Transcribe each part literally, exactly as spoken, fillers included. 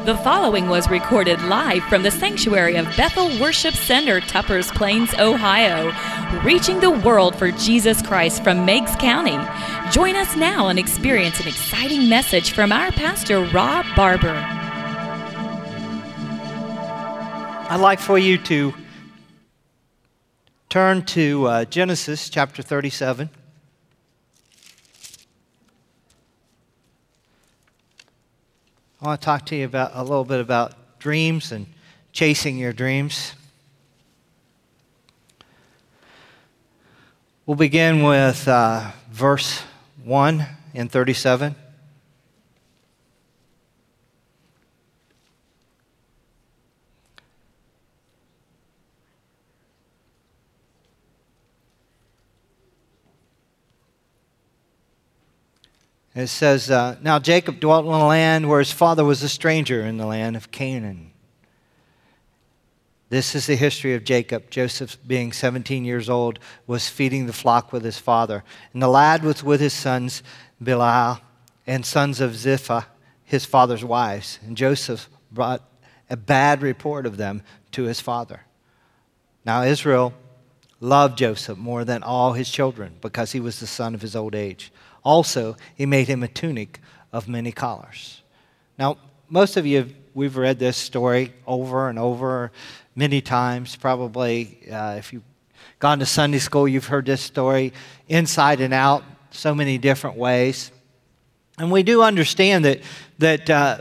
The following was recorded live from the sanctuary of Bethel Worship Center, Tuppers Plains, Ohio, reaching the world for Jesus Christ from Meigs County. Join us now and experience an exciting message from our pastor, Rob Barber. I'd like for you to turn to uh, Genesis chapter thirty-seven. I want to talk to you about a little bit about dreams and chasing your dreams. We'll begin with uh, verse one in thirty-seven. It says, uh, Now Jacob dwelt in a land where his father was a stranger, in the land of Canaan. This is the history of Jacob. Joseph, being seventeen years old, was feeding the flock with his father. And the lad was with his sons, Bilhah, and sons of Zilpah, his father's wives. And Joseph brought a bad report of them to his father. Now Israel loved Joseph more than all his children, because he was the son of his old age. Also, he made him a tunic of many colors. Now, most of you, we've read this story over and over many times. Probably, uh, if you've gone to Sunday school, you've heard this story inside and out so many different ways. And we do understand that, that uh,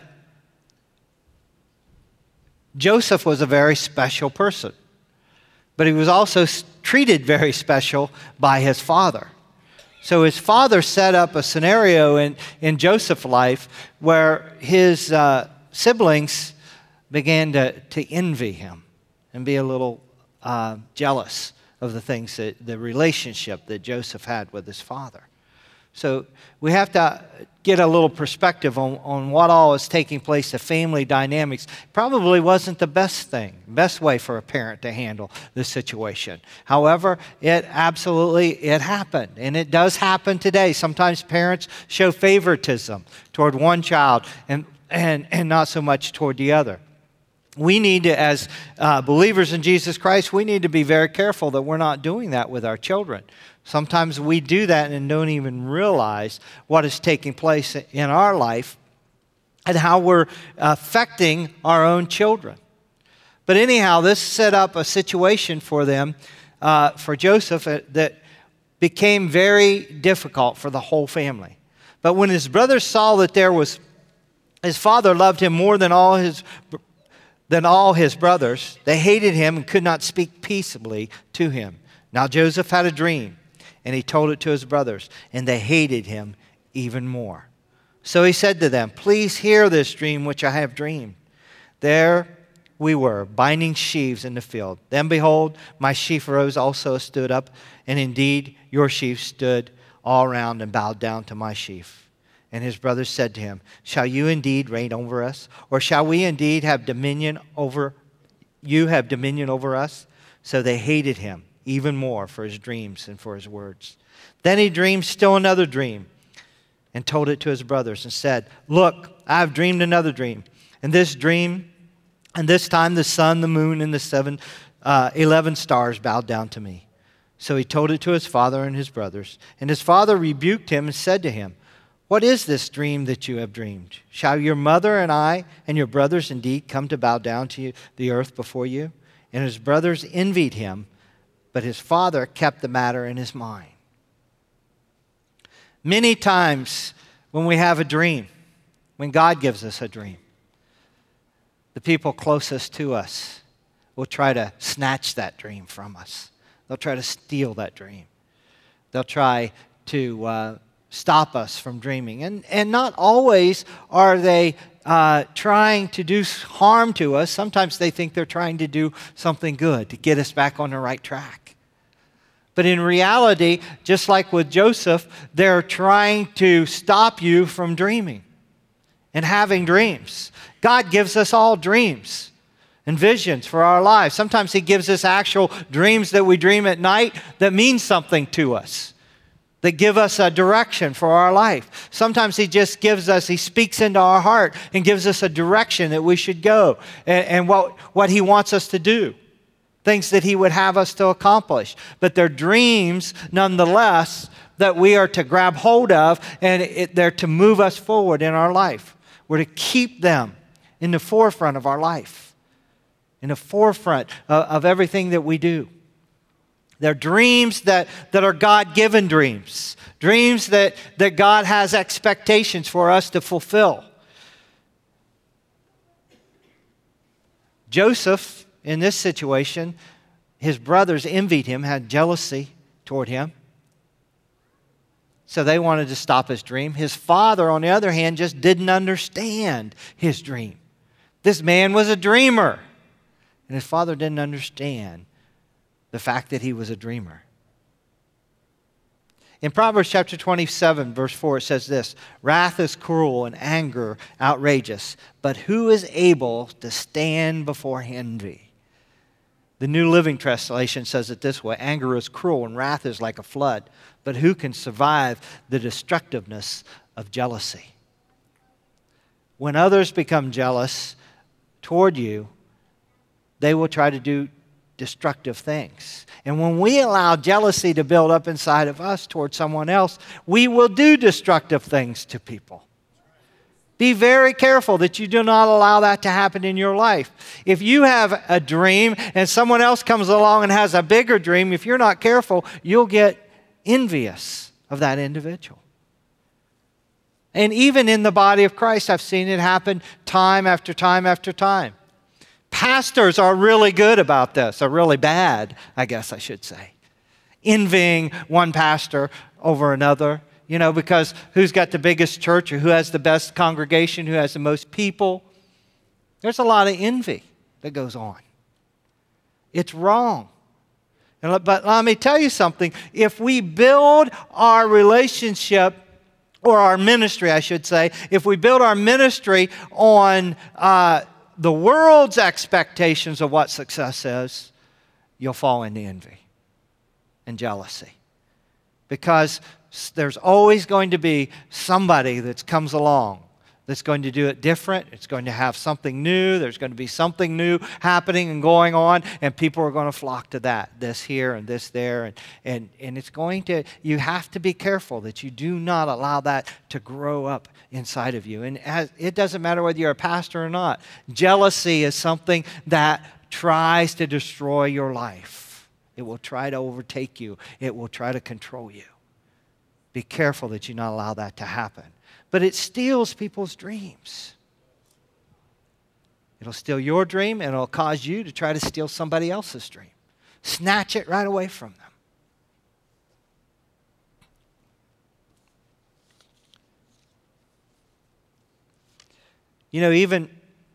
Joseph was a very special person. But he was also treated very special by his father. So his father set up a scenario in, in Joseph's life where his uh, siblings began to, to envy him and be a little uh, jealous of the things, that the relationship that Joseph had with his father. So we have to get a little perspective on, on what all is taking place, the family dynamics. Probably wasn't the best thing, best way for a parent to handle this situation. However, it absolutely, it happened. And it does happen today. Sometimes parents show favoritism toward one child and, and, and not so much toward the other. We need to, as uh, believers in Jesus Christ, we need to be very careful that we're not doing that with our children. Sometimes we do that and don't even realize what is taking place in our life and how we're affecting our own children. But anyhow, this set up a situation for them, uh, for Joseph, that became very difficult for the whole family. But when his brothers saw that there was, his father loved him more than all his than all his brothers, they hated him and could not speak peaceably to him. Now Joseph had a dream, and he told it to his brothers, and they hated him even more. So he said to them, Please hear this dream which I have dreamed. There we were, binding sheaves in the field. Then behold, my sheaf arose also stood up, and indeed your sheaf stood all around and bowed down to my sheaf. And his brothers said to him, Shall you indeed reign over us? Or shall we indeed have dominion over, you have dominion over us? So they hated him even more for his dreams and for his words. Then he dreamed still another dream and told it to his brothers and said, Look, I have dreamed another dream. And this dream, and this time the sun, the moon, and the seven, uh, eleven stars bowed down to me. So he told it to his father and his brothers. And his father rebuked him and said to him, What is this dream that you have dreamed? Shall your mother and I and your brothers indeed come to bow down to you, the earth before you? And his brothers envied him, but his father kept the matter in his mind. Many times when we have a dream, when God gives us a dream, the people closest to us will try to snatch that dream from us. They'll try to steal that dream. They'll try to uh, stop us from dreaming. And, and not always are they uh, trying to do harm to us. Sometimes they think they're trying to do something good to get us back on the right track. But in reality, just like with Joseph, they're trying to stop you from dreaming and having dreams. God gives us all dreams and visions for our lives. Sometimes He gives us actual dreams that we dream at night that mean something to us, that give us a direction for our life. Sometimes he just gives us, he speaks into our heart and gives us a direction that we should go and, and what, what he wants us to do, things that he would have us to accomplish. But they're dreams, nonetheless, that we are to grab hold of, and it, they're to move us forward in our life. We're to keep them in the forefront of our life, in the forefront of, of everything that we do. They're dreams that, that are God-given dreams, dreams that, that God has expectations for us to fulfill. Joseph, in this situation, his brothers envied him, had jealousy toward him. So they wanted to stop his dream. His father, on the other hand, just didn't understand his dream. This man was a dreamer, and his father didn't understand the fact that he was a dreamer. In Proverbs chapter twenty-seven, verse four, it says this, "Wrath is cruel and anger outrageous, but who is able to stand before envy?" The New Living Translation says it this way, "Anger is cruel and wrath is like a flood, but who can survive the destructiveness of jealousy?" When others become jealous toward you, they will try to do destructive things. And when we allow jealousy to build up inside of us toward someone else, we will do destructive things to people. Be very careful that you do not allow that to happen in your life. If you have a dream and someone else comes along and has a bigger dream, if you're not careful, you'll get envious of that individual. And even in the body of Christ, I've seen it happen time after time after time. Pastors are really good about this, or really bad, I guess I should say. Envying one pastor over another, you know, because who's got the biggest church or who has the best congregation, who has the most people. There's a lot of envy that goes on. It's wrong. And, but let me tell you something. If we build our relationship, or our ministry, I should say, if we build our ministry on uh, the world's expectations of what success is, you'll fall into envy and jealousy. Because there's always going to be somebody that comes along that's going to do it different. It's going to have something new. There's going to be something new happening and going on, and people are going to flock to that, this here and this there. And, and, and it's going to, you have to be careful that you do not allow that to grow up inside of you. And as, it doesn't matter whether you're a pastor or not. Jealousy is something that tries to destroy your life. It will try to overtake you. It will try to control you. Be careful that you not allow that to happen. But it steals people's dreams. It'll steal your dream, and it'll cause you to try to steal somebody else's dream. Snatch it right away from them. You know, even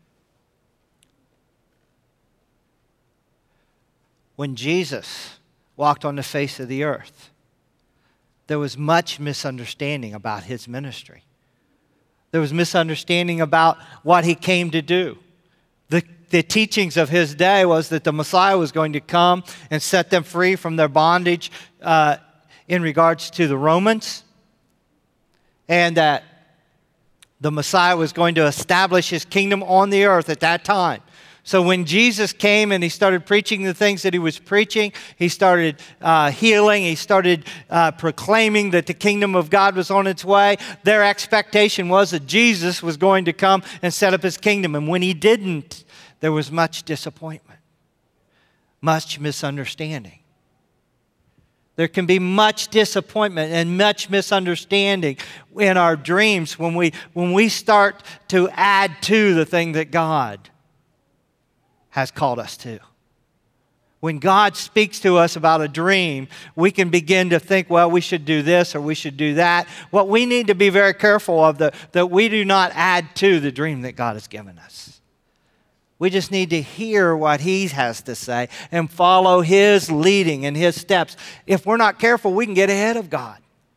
when Jesus walked on the face of the earth, there was much misunderstanding about his ministry. There was misunderstanding about what he came to do. The, the teachings of his day was that the Messiah was going to come and set them free from their bondage uh, in regards to the Romans, and that the Messiah was going to establish his kingdom on the earth at that time. So when Jesus came and he started preaching the things that he was preaching, he started uh, healing, he started uh, proclaiming that the kingdom of God was on its way, their expectation was that Jesus was going to come and set up his kingdom. And when he didn't, there was much disappointment, much misunderstanding. There can be much disappointment and much misunderstanding in our dreams when we, when we start to add to the thing that God has called us to. When God speaks to us about a dream, we can begin to think, well, we should do this or we should do that. What we need to be very careful of, the, that we do not add to the dream that God has given us. We just need to hear what He has to say and follow His leading and His steps. If we're not careful, we can get ahead of God.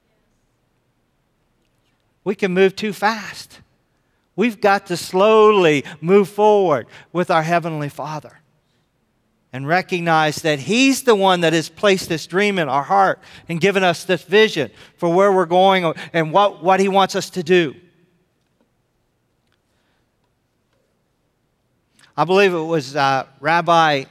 We can move too fast. We've got to slowly move forward with our Heavenly Father and recognize that He's the one that has placed this dream in our heart and given us this vision for where we're going and what, what He wants us to do. I believe it was uh, Rabbi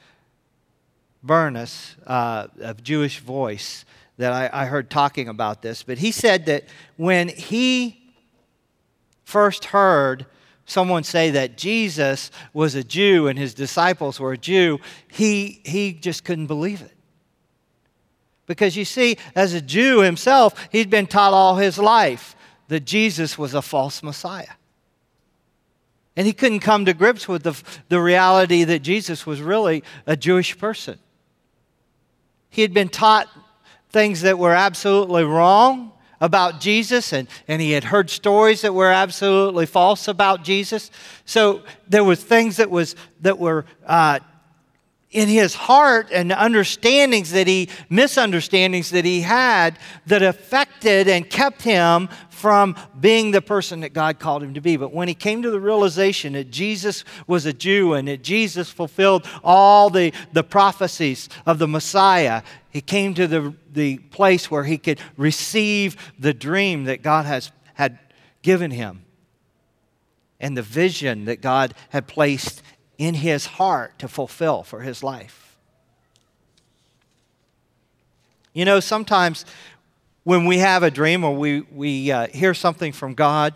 Burness uh, of Jewish Voice that I, I heard talking about this. But he said that when he first heard someone say that Jesus was a Jew and His disciples were a Jew, he, he just couldn't believe it. Because you see, as a Jew himself, he'd been taught all his life that Jesus was a false Messiah. And he couldn't come to grips with the, the reality that Jesus was really a Jewish person. He had been taught things that were absolutely wrong about Jesus, and, and he had heard stories that were absolutely false about Jesus. So there was things that was that were uh, in his heart and understandings that he, misunderstandings that he had that affected and kept him from being the person that God called him to be. But when he came to the realization that Jesus was a Jew and that Jesus fulfilled all the, the prophecies of the Messiah, he came to the, the place where he could receive the dream that God has had given him and the vision that God had placed in his heart to fulfill for his life. You know, sometimes when we have a dream or we, we uh, hear something from God,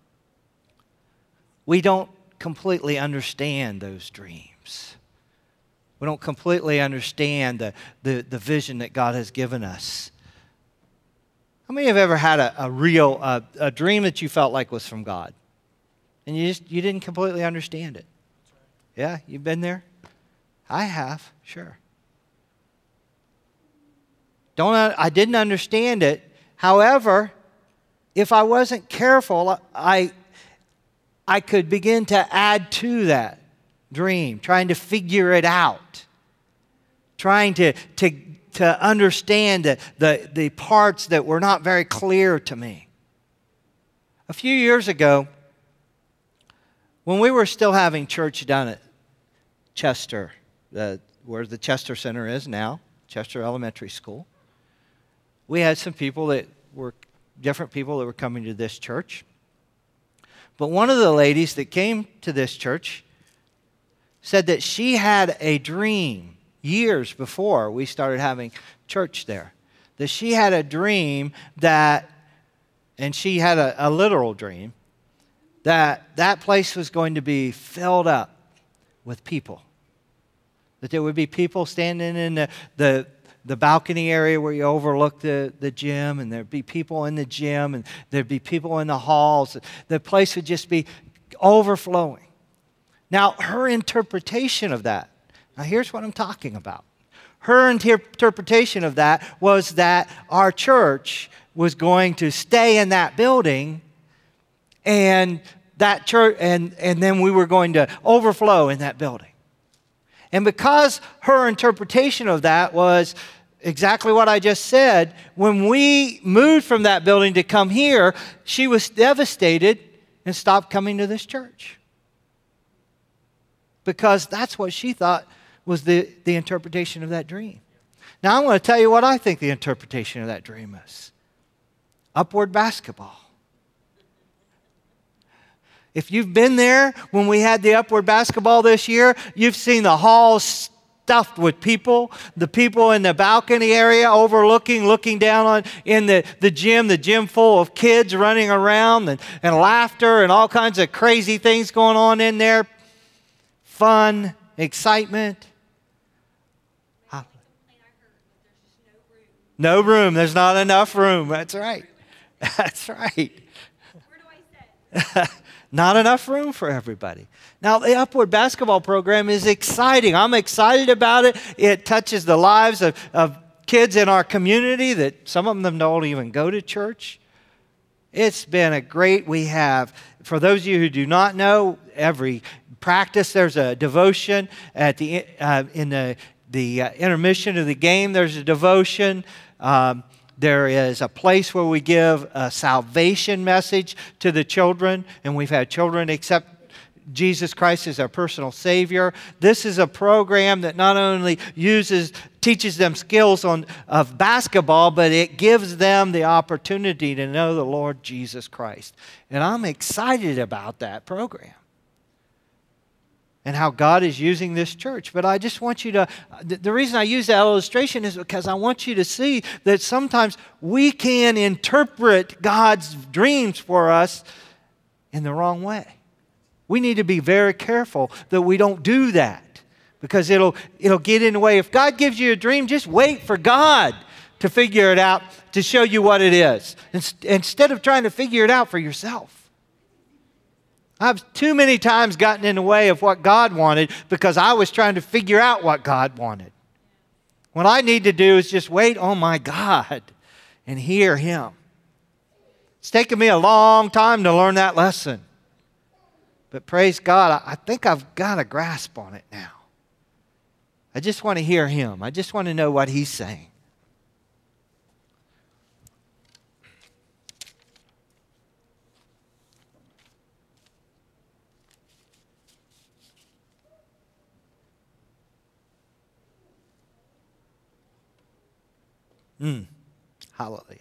we don't completely understand those dreams. We don't completely understand the, the, the vision that God has given us. How many have ever had a, a real uh, a dream that you felt like was from God? And you just you didn't completely understand it? Yeah, you've been there? I have, sure. Don't I didn't understand it. However, if I wasn't careful, I I could begin to add to that dream, trying to figure it out, trying to to to understand the, the, the parts that were not very clear to me. A few years ago, when we were still having church down at Chester, the, where the Chester Center is now, Chester Elementary School, we had some people that were different people that were coming to this church. But one of the ladies that came to this church said that she had a dream years before we started having church there. That she had a dream that, and she had a, a literal dream, that that place was going to be filled up with people. That there would be people standing in the, the, the balcony area where you overlook the, the gym, and there'd be people in the gym, and there'd be people in the halls. The place would just be overflowing. Now, her interpretation of that, now here's what I'm talking about. Her inter- interpretation of that was that our church was going to stay in that building, and that church, and, and then we were going to overflow in that building. And because her interpretation of that was exactly what I just said, when we moved from that building to come here, she was devastated and stopped coming to this church. Because that's what she thought was the, the interpretation of that dream. Now, I'm going to tell you what I think the interpretation of that dream is. Upward basketball. If you've been there when we had the upward basketball this year, you've seen the halls stuffed with people, the people in the balcony area overlooking, looking down on in the, the gym, the gym full of kids running around and, and laughter and all kinds of crazy things going on in there. Fun, excitement. No room. There's not enough room. That's right. That's right. Where do I sit? Not enough room for everybody. Now, the Upward Basketball program is exciting. I'm excited about it. It touches the lives of, of kids in our community that some of them don't even go to church. It's been a great, we have, for those of you who do not know, every practice there's a devotion. At the uh, in the, the uh, intermission of the game, there's a devotion. Um, There is a place where we give a salvation message to the children, and we've had children accept Jesus Christ as our personal Savior. This is a program that not only uses, teaches them skills on, of basketball, but it gives them the opportunity to know the Lord Jesus Christ. And I'm excited about that program and how God is using this church. But I just want you to, the reason I use that illustration is because I want you to see that sometimes we can interpret God's dreams for us in the wrong way. We need to be very careful that we don't do that, because it'll, it'll get in the way. If God gives you a dream, just wait for God to figure it out, to show you what it is, instead of trying to figure it out for yourself. I've too many times gotten in the way of what God wanted because I was trying to figure out what God wanted. What I need to do is just wait on my God and hear Him. It's taken me a long time to learn that lesson. But praise God, I think I've got a grasp on it now. I just want to hear Him. I just want to know what He's saying. Mm. Hallelujah.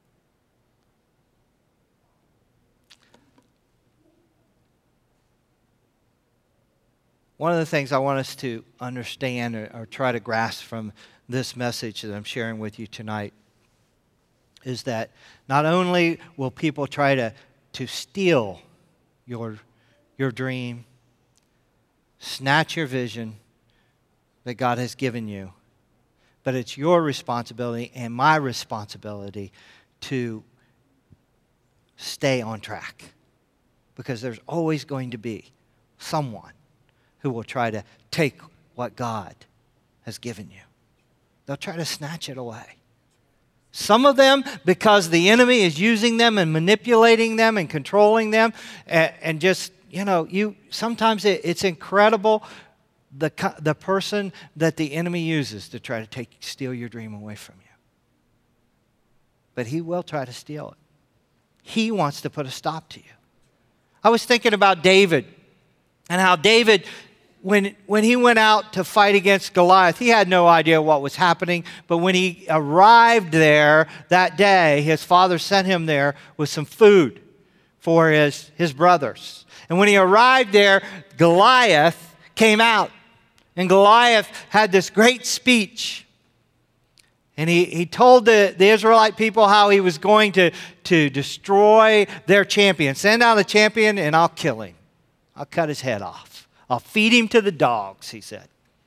One of the things I want us to understand or, or try to grasp from this message that I'm sharing with you tonight is that not only will people try to, to steal your, your dream, snatch your vision that God has given you, but it's your responsibility and my responsibility to stay on track. Because there's always going to be someone who will try to take what God has given you. They'll try to snatch it away. Some of them, because the enemy is using them and manipulating them and controlling them, and, and just, you know, you sometimes it, it's incredible The, the person that the enemy uses to try to take steal your dream away from you. But he will try to steal it. He wants to put a stop to you. I was thinking about David and how David, when, when he went out to fight against Goliath, he had no idea what was happening. But when he arrived there that day, his father sent him there with some food for his, his brothers. And when he arrived there, Goliath came out. And Goliath had this great speech. And he, he told the, the Israelite people how he was going to, to destroy their champion. Send out a champion and I'll kill him. I'll cut his head off. I'll feed him to the dogs, he said.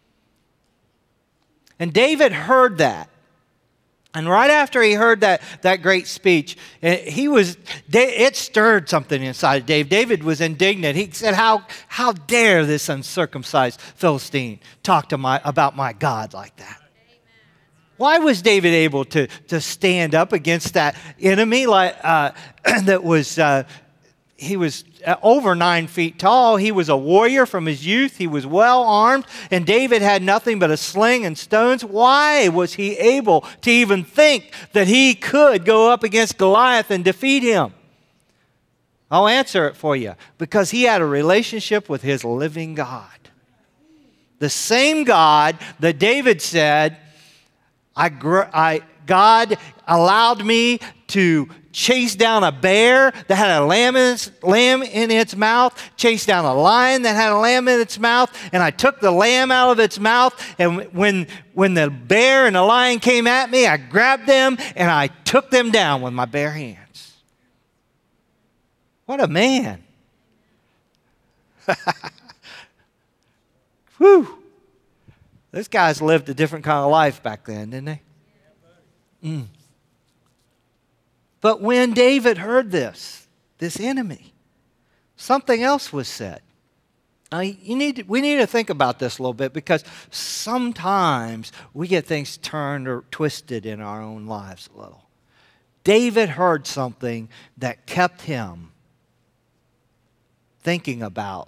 And David heard that. And right after he heard that, that great speech, he was, it stirred something inside of David. David was indignant. He said, how, how dare this uncircumcised Philistine talk to my, about my God like that? Why was David able to, to stand up against that enemy like, uh, that was, uh, he was over nine feet tall. He was a warrior from his youth. He was well armed. And David had nothing but a sling and stones. Why was he able to even think that he could go up against Goliath and defeat him? I'll answer it for you. Because he had a relationship with his living God. The same God that David said, I, I, God allowed me to chase down a bear that had a lamb in, its, lamb in its mouth, chase down a lion that had a lamb in its mouth, and I took the lamb out of its mouth, and when, when the bear and the lion came at me, I grabbed them, and I took them down with my bare hands. What a man. Whew. Those guys lived a different kind of life back then, didn't they? Mm. But when David heard this, this enemy, something else was said. Now, you need to, we need to think about this a little bit, because sometimes we get things turned or twisted in our own lives a little. David heard something that kept him thinking about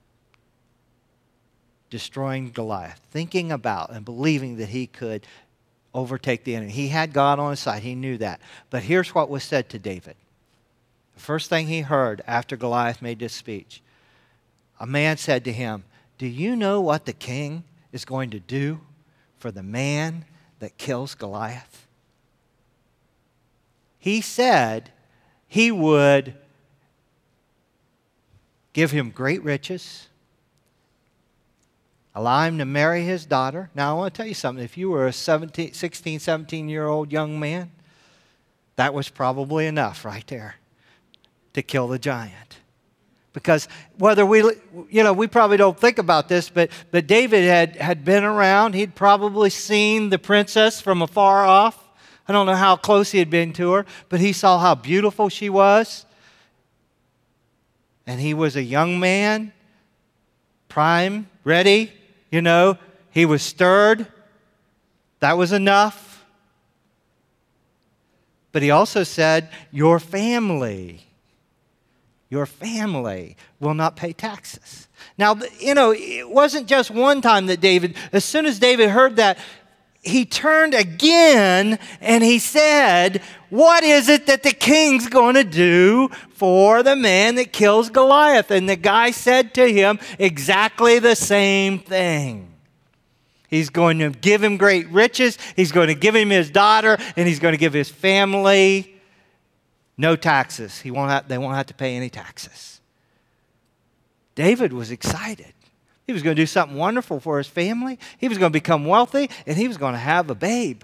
destroying Goliath, thinking about and believing that he could overtake the enemy. He had God on his side. He knew that. But here's what was said to David. The first thing he heard after Goliath made this speech, a man said to him, "Do you know what the king is going to do for the man that kills Goliath?" He said he would give him great riches, allow him to marry his daughter. Now, I want to tell you something. If you were a seventeen, sixteen, seventeen-year-old young man, that was probably enough right there to kill the giant. Because whether we, you know, we probably don't think about this, but, but David had, had been around. He'd probably seen the princess from afar off. I don't know how close he had been to her, but he saw how beautiful she was. And he was a young man, prime, ready, you know. He was stirred. That was enough. But he also said, your family, your family will not pay taxes. Now, you know, it wasn't just one time that David, as soon as David heard that, he turned again and he said, what is it that the king's going to do for the man that kills Goliath? And the guy said to him exactly the same thing. He's going to give him great riches. He's going to give him his daughter, and he's going to give his family no taxes. He won't have, they won't have to pay any taxes. David was excited. He was going to do something wonderful for his family. He was going to become wealthy, and he was going to have a babe.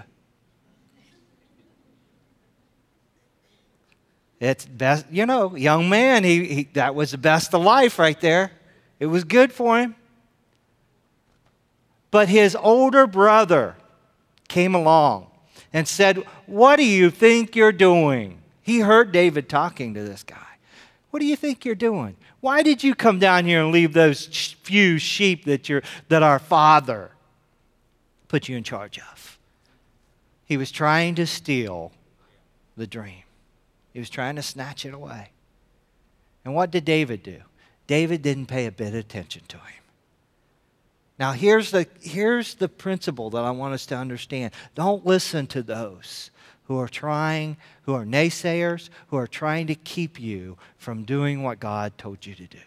It's best, you know, young man, he, he that was the best of life right there. It was good for him. But his older brother came along and said, what do you think you're doing? He heard David talking to this guy. What do you think you're doing? Why did you come down here and leave those few sheep that, you're, that our father put you in charge of? He was trying to steal the dream. He was trying to snatch it away. And what did David do? David didn't pay a bit of attention to him. Now, here's the, here's the principle that I want us to understand. Don't listen to those who are trying, who are naysayers, who are trying to keep you from doing what God told you to do.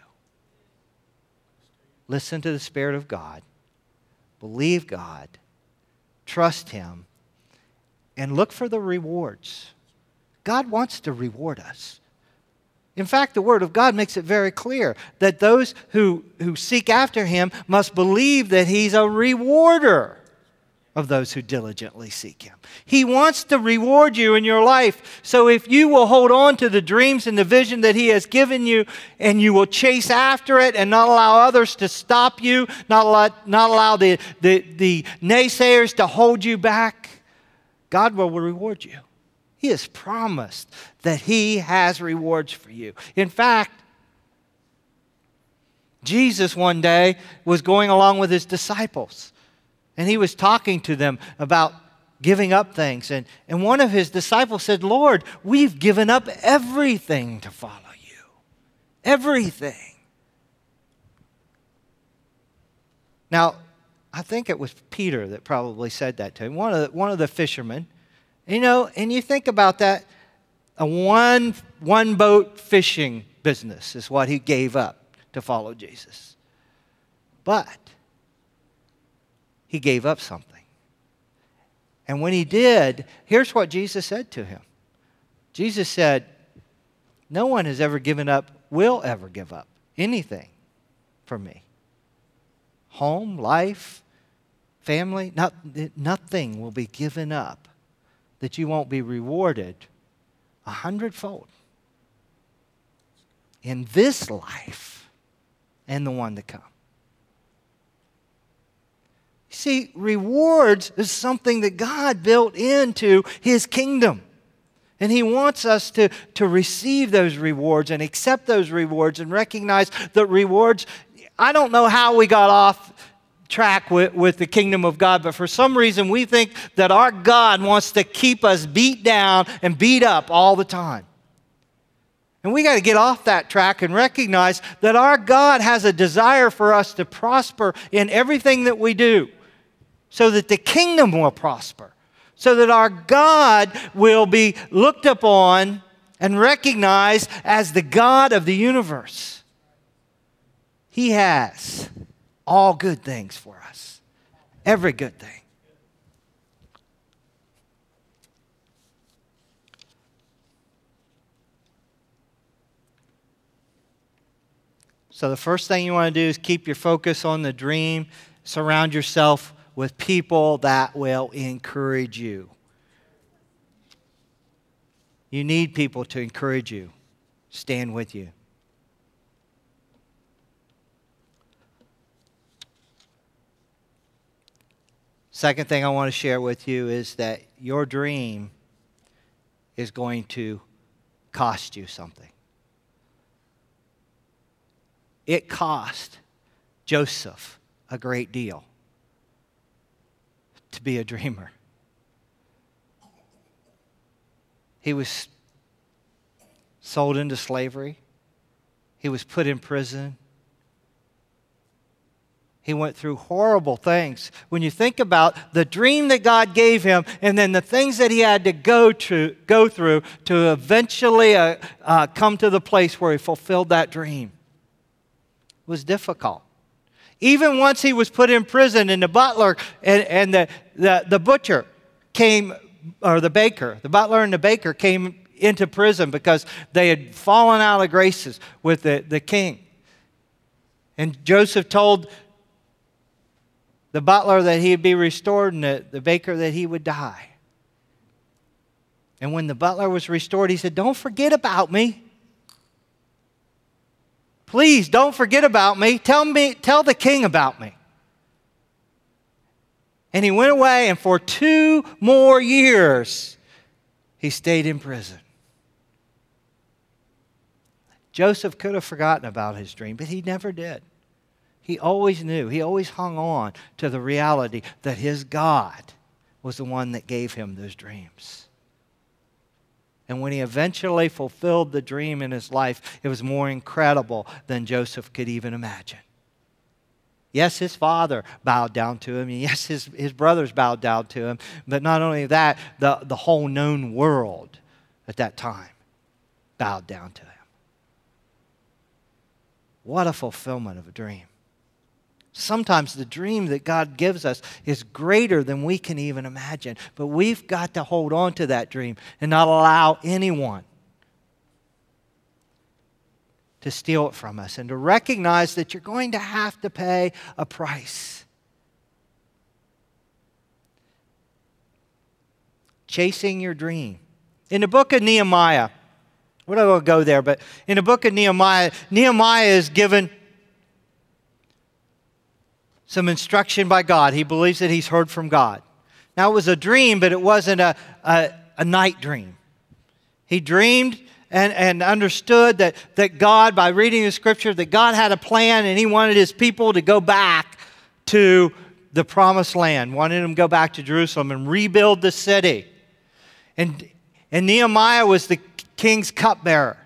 Listen to the Spirit of God. Believe God. Trust Him. And look for the rewards. God wants to reward us. In fact, the Word of God makes it very clear that those who, who seek after Him must believe that He's a rewarder of those who diligently seek Him. He wants to reward you in your life. So if you will hold on to the dreams and the vision that He has given you, and you will chase after it and not allow others to stop you, not allow, not allow the, the, the naysayers to hold you back, God will reward you. He has promised that He has rewards for you. In fact, Jesus one day was going along with His disciples, and He was talking to them about giving up things. And, and one of His disciples said, Lord, we've given up everything to follow You. Everything. Now, I think it was Peter that probably said that to him, one of the, one of the fishermen. You know, and you think about that, a one, one boat fishing business is what he gave up to follow Jesus. But he gave up something. And when he did, here's what Jesus said to him. Jesus said, no one has ever given up, will ever give up anything for me. Home, life, family, not, nothing will be given up that you won't be rewarded a hundredfold in this life and the one to come. See, rewards is something that God built into His kingdom. And He wants us to, to receive those rewards and accept those rewards and recognize that rewards, I don't know how we got off track with, with the kingdom of God, but for some reason we think that our God wants to keep us beat down and beat up all the time. And we got to get off that track and recognize that our God has a desire for us to prosper in everything that we do, so that the kingdom will prosper, so that our God will be looked upon and recognized as the God of the universe. He has all good things for us. Every good thing. So the first thing you want to do is keep your focus on the dream. Surround yourself with people that will encourage you. You need people to encourage you, stand with you. Second thing I want to share with you is that your dream is going to cost you something. It cost Joseph a great deal to be a dreamer. He was sold into slavery. He was put in prison. He went through horrible things. When you think about the dream that God gave him and then the things that he had to go, to, go through to eventually uh, uh, come to the place where he fulfilled that dream, it was difficult. Even once he was put in prison and the butler and, and the, the, the butcher came, or the baker, the butler and the baker came into prison because they had fallen out of graces with the, the king. And Joseph told the butler that he'd be restored and the, the baker that he would die. And when the butler was restored, he said, "Don't forget about me. Please don't forget about me. Tell me, tell the king about me." And he went away, and for two more years, he stayed in prison. Joseph could have forgotten about his dream, but he never did. He always knew, he always hung on to the reality that his God was the one that gave him those dreams. And when he eventually fulfilled the dream in his life, it was more incredible than Joseph could even imagine. Yes, his father bowed down to him. Yes, his, his brothers bowed down to him. But not only that, the, the whole known world at that time bowed down to him. What a fulfillment of a dream. Sometimes the dream that God gives us is greater than we can even imagine. But we've got to hold on to that dream and not allow anyone to steal it from us, and to recognize that you're going to have to pay a price. Chasing your dream. In the book of Nehemiah, we're not going to go there, but in the book of Nehemiah, Nehemiah is given some instruction by God. He believes that he's heard from God. Now, it was a dream, but it wasn't a, a, a night dream. He dreamed and, and understood that, that God, by reading the scripture, that God had a plan and he wanted his people to go back to the promised land, wanted them to go back to Jerusalem and rebuild the city. And, and Nehemiah was the king's cupbearer.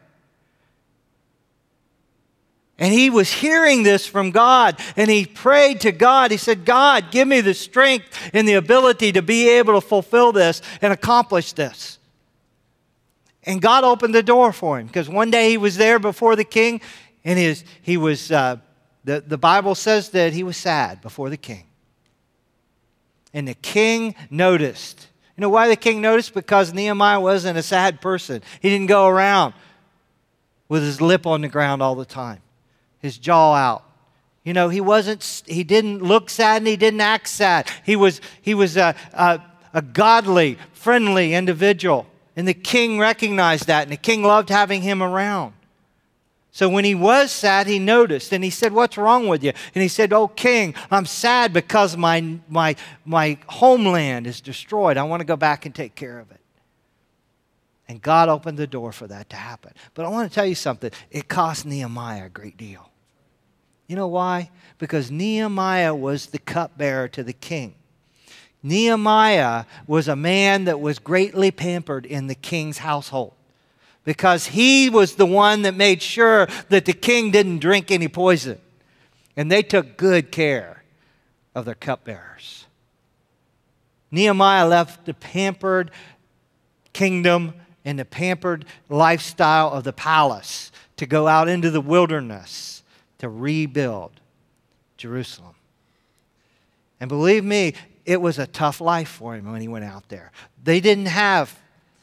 And he was hearing this from God, and he prayed to God. He said, "God, give me the strength and the ability to be able to fulfill this and accomplish this." And God opened the door for him, because one day he was there before the king, and his, he was, uh, the, the Bible says that he was sad before the king. And the king noticed. You know why the king noticed? Because Nehemiah wasn't a sad person. He didn't go around with his lip on the ground all the time, his jaw out. You know, he wasn't, he didn't look sad and he didn't act sad. He was, he was a, a, a godly, friendly individual. And the king recognized that, and the king loved having him around. So when he was sad, he noticed, and he said, "What's wrong with you?" And he said, "Oh, king, I'm sad because my, my, my homeland is destroyed. I want to go back and take care of it." And God opened the door for that to happen. But I want to tell you something. It cost Nehemiah a great deal. You know why? Because Nehemiah was the cupbearer to the king. Nehemiah was a man that was greatly pampered in the king's household, because he was the one that made sure that the king didn't drink any poison. And they took good care of their cupbearers. Nehemiah left the pampered kingdom and the pampered lifestyle of the palace to go out into the wilderness to rebuild Jerusalem. And believe me, it was a tough life for him when he went out there. They didn't have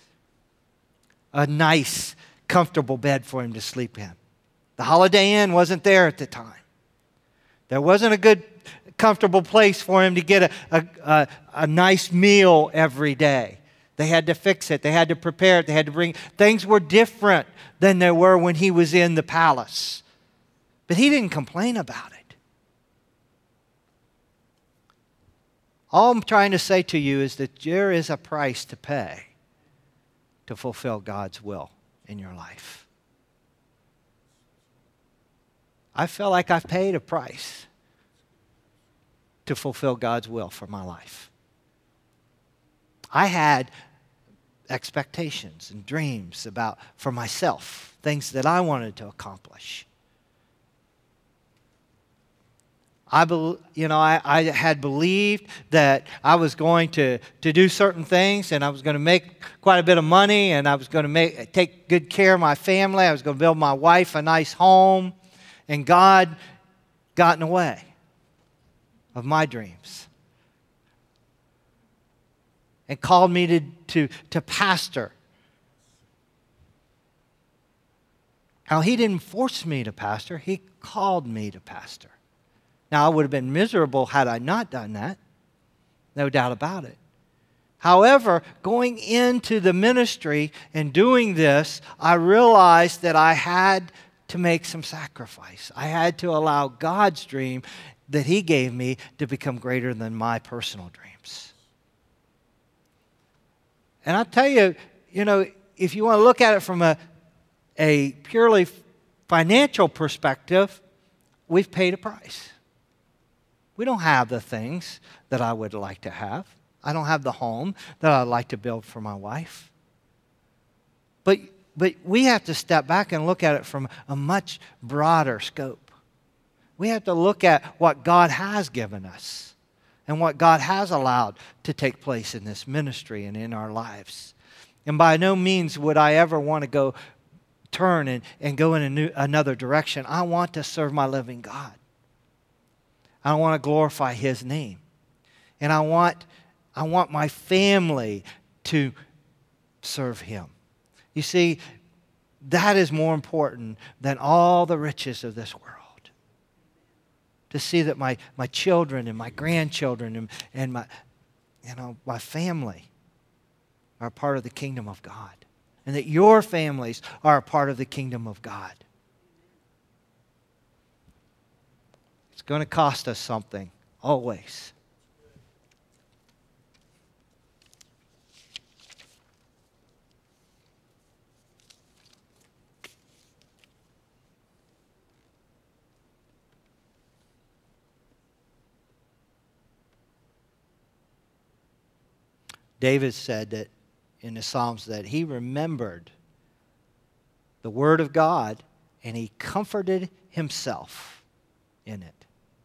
a nice, comfortable bed for him to sleep in. The Holiday Inn wasn't there at the time. There wasn't a good, comfortable place for him to get a, a, a, a nice meal every day. They had to fix it. They had to prepare it. They had to bring... Things were different than they were when he was in the palace. But he didn't complain about it. All I'm trying to say to you is that there is a price to pay to fulfill God's will in your life. I feel like I've paid a price to fulfill God's will for my life. I had expectations and dreams about for myself, things that I wanted to accomplish. I, be, you know, I, I had believed that I was going to, to do certain things, and I was going to make quite a bit of money, and I was going to make, take good care of my family. I was going to build my wife a nice home, and God got in the way of my dreams and called me to, to, to pastor. Now, He didn't force me to pastor. He called me to pastor. Now, I would have been miserable had I not done that. No doubt about it. However, going into the ministry and doing this, I realized that I had to make some sacrifice. I had to allow God's dream that He gave me to become greater than my personal dreams. And I'll tell you, you know, if you want to look at it from a, a purely financial perspective, we've paid a price. We don't have the things that I would like to have. I don't have the home that I'd like to build for my wife. But, but we have to step back and look at it from a much broader scope. We have to look at what God has given us and what God has allowed to take place in this ministry and in our lives. And by no means would I ever want to go turn and, and go in a new, another direction. I want to serve my living God. I want to glorify His name. And I want, I want my family to serve Him. You see, that is more important than all the riches of this world. To see that my, my children and my grandchildren and, and my, you know, my family are part of the kingdom of God. And that your families are a part of the kingdom of God. It's going to cost us something, always. David said that in the Psalms that he remembered the Word of God and he comforted himself in it.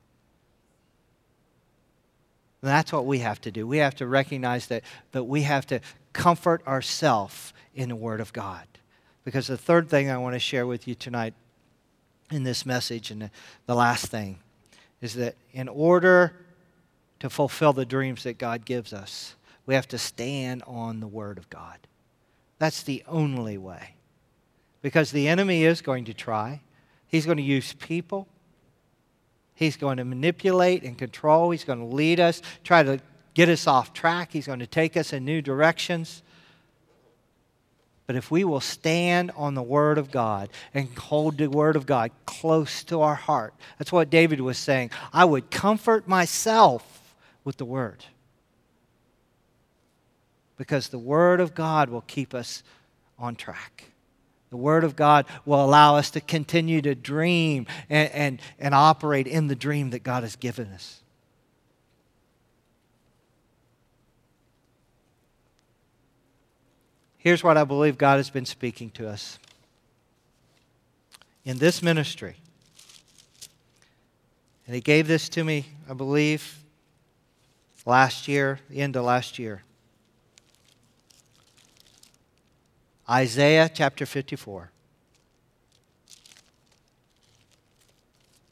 And that's what we have to do. We have to recognize that, that we have to comfort ourselves in the Word of God. Because the third thing I want to share with you tonight in this message, and the, the last thing, is that in order to fulfill the dreams that God gives us, we have to stand on the Word of God. That's the only way. Because the enemy is going to try. He's going to use people. He's going to manipulate and control. He's going to lead us, try to get us off track. He's going to take us in new directions. But if we will stand on the Word of God and hold the Word of God close to our heart, that's what David was saying. I would comfort myself with the Word. Because the Word of God will keep us on track. The Word of God will allow us to continue to dream and, and, and operate in the dream that God has given us. Here's what I believe God has been speaking to us. In this ministry, and He gave this to me, I believe, last year, the end of last year. Isaiah chapter fifty-four.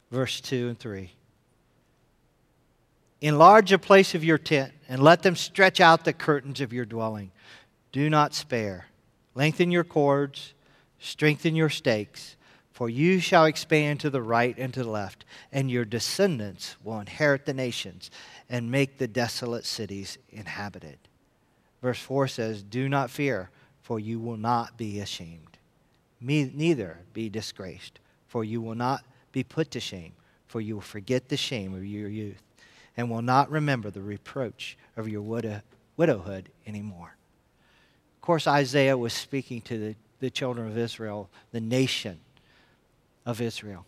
verse two and three. Enlarge the place of your tent, and let them stretch out the curtains of your dwelling. Do not spare. Lengthen your cords, strengthen your stakes, for you shall expand to the right and to the left, and your descendants will inherit the nations and make the desolate cities inhabited. Verse four says, do not fear, for you will not be ashamed. Me, neither be disgraced, for you will not be put to shame, for you will forget the shame of your youth, and will not remember the reproach of your widow, widowhood anymore. Of course, Isaiah was speaking to the, the children of Israel, the nation of Israel.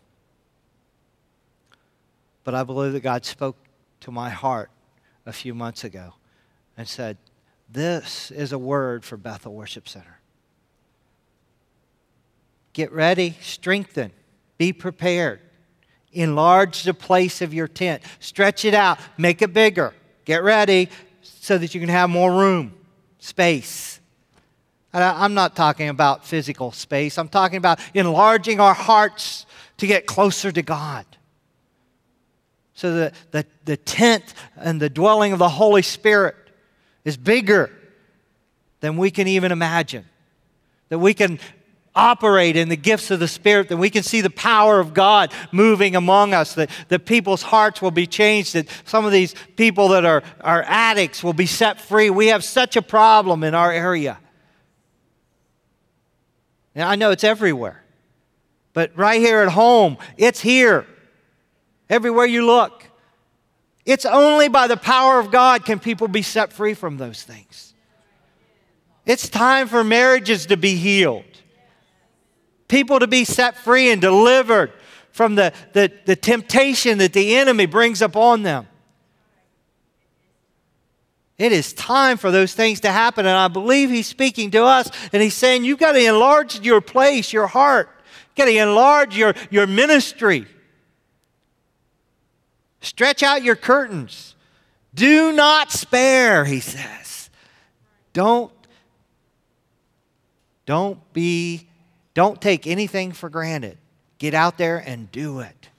But I believe that God spoke to my heart a few months ago and said, this is a word for Bethel Worship Center. Get ready, strengthen, be prepared. Enlarge the place of your tent. Stretch it out. Make it bigger. Get ready so that you can have more room, space. And I'm not talking about physical space. I'm talking about enlarging our hearts to get closer to God. So that the, the tent and the dwelling of the Holy Spirit is bigger than we can even imagine. That we can operate in the gifts of the Spirit, that we can see the power of God moving among us, that, that people's hearts will be changed, that some of these people that are, are addicts will be set free. We have such a problem in our area. And I know it's everywhere. But right here at home, it's here. Everywhere you look. It's only by the power of God can people be set free from those things. It's time for marriages to be healed. People to be set free and delivered from the, the, the temptation that the enemy brings upon them. It is time for those things to happen, and I believe He's speaking to us, and He's saying, you've got to enlarge your place, your heart. You've got to enlarge your, your ministry. Stretch out your curtains. Do not spare, He says. Don't, don't be... Don't take anything for granted. Get out there and do it.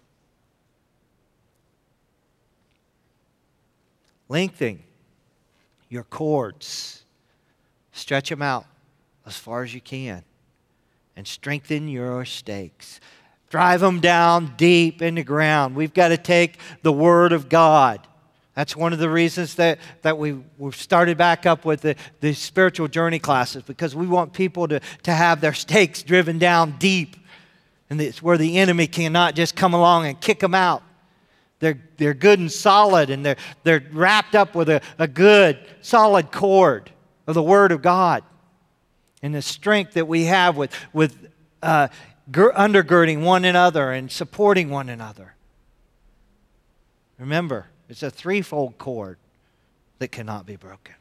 Lengthen your cords. Stretch them out as far as you can. And strengthen your stakes. Drive them down deep in the ground. We've got to take the Word of God. That's one of the reasons that, that we, we've started back up with the, the spiritual journey classes, because we want people to, to have their stakes driven down deep. And it's where the enemy cannot just come along and kick them out. They're, they're good and solid, and they're, they're wrapped up with a, a good, solid cord of the Word of God. And the strength that we have with, with uh, gir- undergirding one another and supporting one another. Remember, it's a threefold cord that cannot be broken.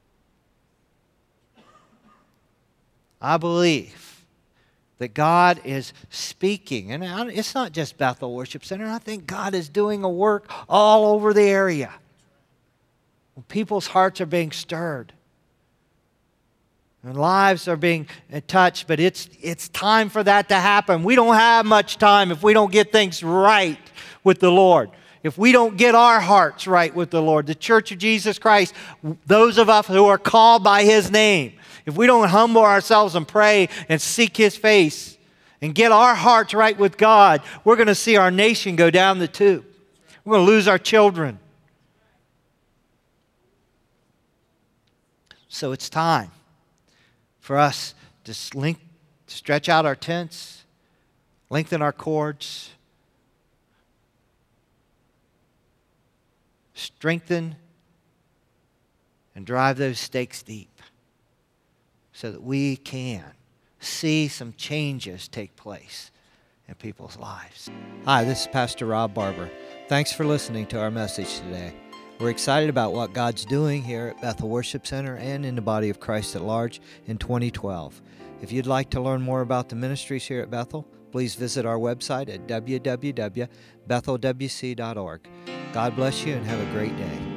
I believe that God is speaking. And it's not just Bethel Worship Center. I think God is doing a work all over the area. People's hearts are being stirred. And lives are being touched. But it's, it's time for that to happen. We don't have much time if we don't get things right with the Lord. If we don't get our hearts right with the Lord, the Church of Jesus Christ, those of us who are called by His name, if we don't humble ourselves and pray and seek His face and get our hearts right with God, we're going to see our nation go down the tube. We're going to lose our children. So it's time for us to link, stretch out our tents, lengthen our cords, strengthen and drive those stakes deep so that we can see some changes take place in people's lives. Hi, this is Pastor Rob Barber. Thanks for listening to our message today. We're excited about what God's doing here at Bethel Worship Center and in the body of Christ at large in twenty twelve. If you'd like to learn more about the ministries here at Bethel, please visit our website at w w w dot bethel w c dot org. God bless you and have a great day.